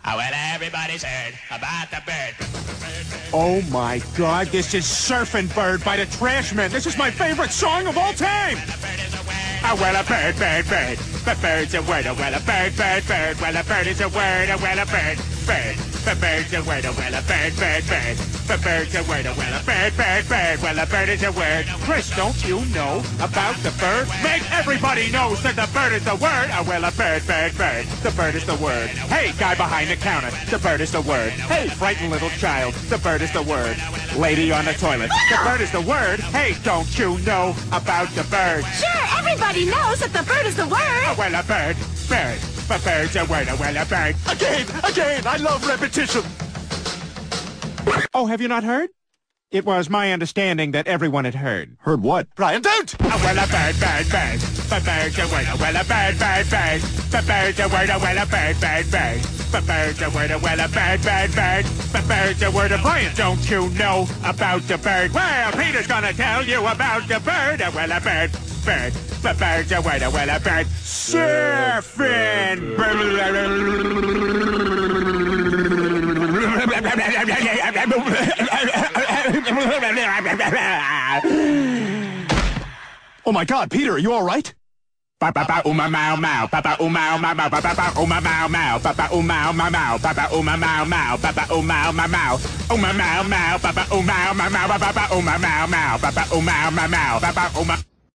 Oh, well, everybody's heard about the bird. Oh my God, this is Surfing Bird by the Trashmen. This is my favorite song of all time. Oh, well, a bird, bird, bird. The bird's a word. Oh, well, a bird, bird, bird. Well, a bird is a word. Oh, well, a bird, bird. The bird's a word. Oh, well, a bird, bird, bird. The bird's a word. Oh, well, a bird, bird, bird. Well, a bird is a word. Chris, don't you know about the bird? Make everybody knows that the bird is the word. Oh, well, a bird, bird, bird. The bird is the word. Hey, guy behind the counter. The bird is the word. Hey, frightened little child. The bird is the word. Lady on the toilet. The bird is the word. Hey, don't you know about the bird? Sure, everybody knows that the bird is the word. Oh, well, a bird, bird. The bird's a word. Oh, well, a bird. Again, I love repetition. Oh, have you not heard? It was my understanding that everyone had heard. Heard what? Brian, don't! Oh, well, a bird, bird, bird. The bird's a word. Oh, well, a bird, bird, bird. The bird's a word. Oh, well, a bird, bird, bird. The bird's a word. Oh, well, a bird, bird, bird. The bird's a word. Brian, don't you know about the bird? Well, Peter's gonna tell you about the bird. Oh, well, a bird, bird. The bird's a word. Oh, well, a bird. Surfing Oh my God, Peter, are you all right? Papa uma mau mau, Papa uma mau mau, Papa uma mau mau, Papa uma mau mau, Papa uma mau mau, Papa uma mau mau, uma mau mau, Papa uma mau mau, Papa uma mau mau, Papa uma mau mau, Papa uma.